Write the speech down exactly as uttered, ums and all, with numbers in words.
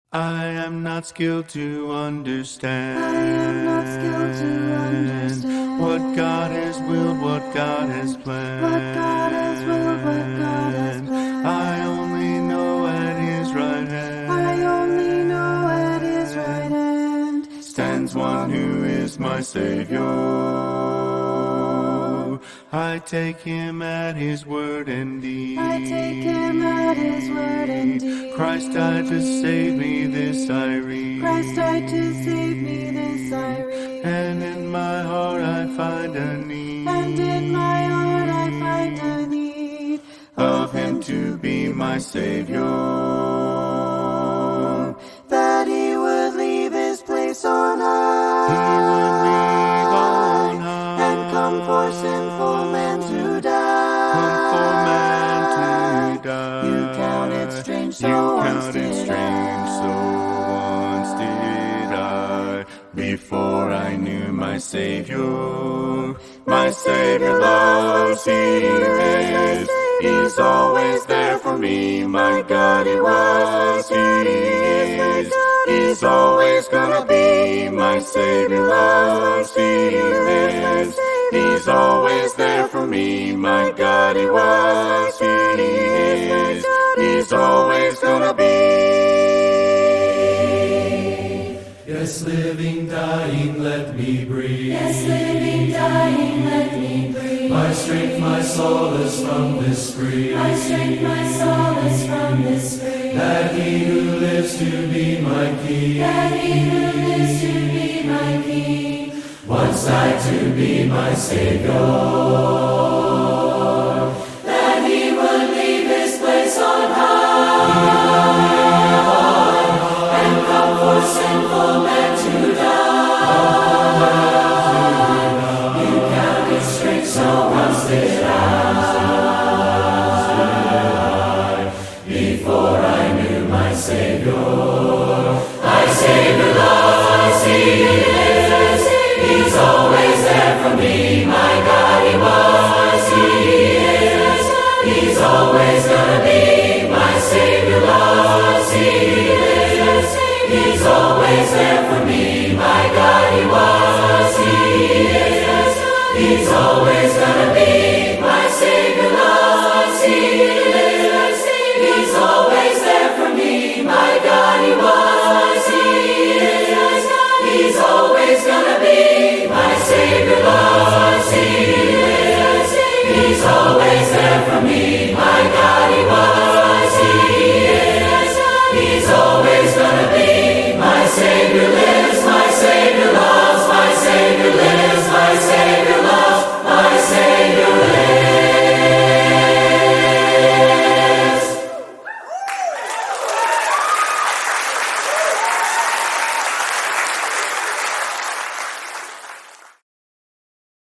I am not skilled to understand. I am not skilled to understand what God has willed, what God has planned. What God has willed, what God has planned. I only know at His right hand. I only know at His right hand stands one who is my Savior. I take Him at His word and deed. I take Him at His word and deed. Christ died to save me, this I read. Christ died to save me, this I read. And in my heart I find a need. And in my heart I find a need of Him to be my Savior. That He would leave His place on high. He would leave on high. And come for sinful men to die. Come for man to die. You count it strange, so You once count it did strange, I. so once did I. Before I knew my Savior, my Savior loves, He is. He's always there for me, my God He was, He is. He's always gonna be, my Savior loves, He is. He's always there for me, my God He was, He is. He's always gonna be. Yes, living, dying, let me breathe. Yes, living, dying, let me breathe. My strength, my solace from this free. My strength, my solace from this free. That He who lives to be my King. That He who lives to be my King. Once died to be my Savior. That He would leave His place on high. And come for sinful men to die. You count it strange, so once did I. Before I knew my Savior, my Savior loves, He is. He's always there for me, my God He was, He is. He's always gonna be.